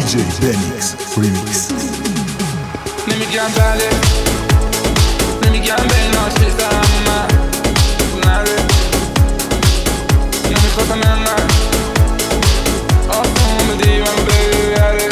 DJ Benix Remix. نمیگم بله، نمیگم به ناشیزم من نره، نمیخواستم من آسون بدی من بگره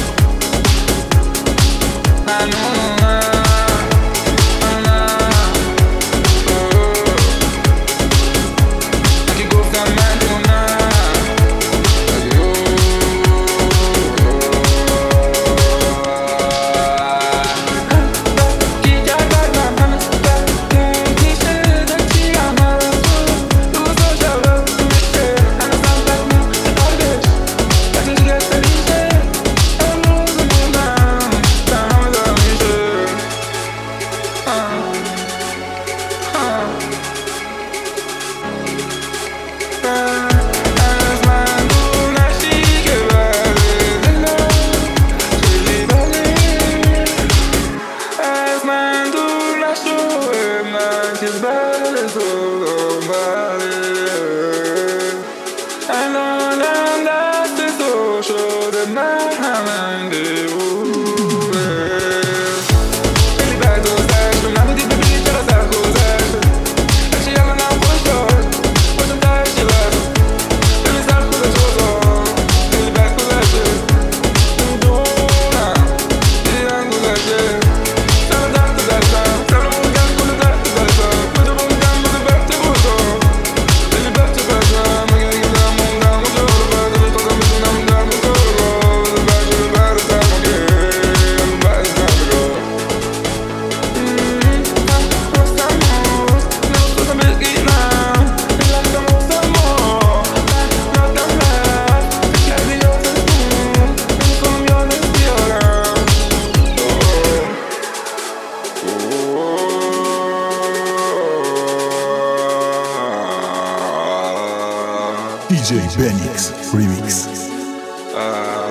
الانم دست تو شده من همنده بوده خیلی بد گذشت نبودی ببینی چرا سر گذشت هرچی الانم خوش داشت باشم ترشی بست خیلی سر خودت شدم خیلی بد گذشته میدونم دیدن گذشته سر درد دستم سر موندم کنه درد دستم کجا موندم بوده وقتی بودم خیلی بد چه بستم مگه دیگه نموندم و جا بعد میخواستم میدونم درم تو رو بعد شده بعد سرمگه بعد سرمگه خواستم موز نمیخواستم بگیرم نمیخواستم موزم نادم رفت کردی یادت بود نمیخوام یادت بیارم DJ Benix Remix.